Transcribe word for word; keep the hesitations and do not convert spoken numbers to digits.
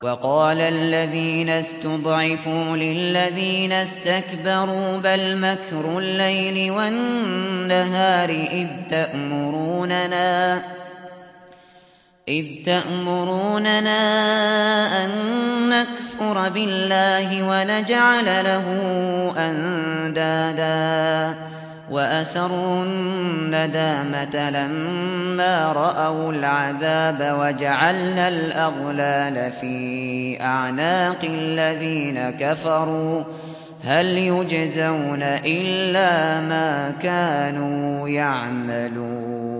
وقال الذين استضعفوا للذين استكبروا بل مكر الليل والنهار إذ تأمروننا إذ تأمروننا أن نكفر بالله ونجعل له أندادا وأسروا الندامة لما رأوا العذاب وجعلنا الأغلال في أعناق الذين كفروا هل يجزون إلا ما كانوا يعملون.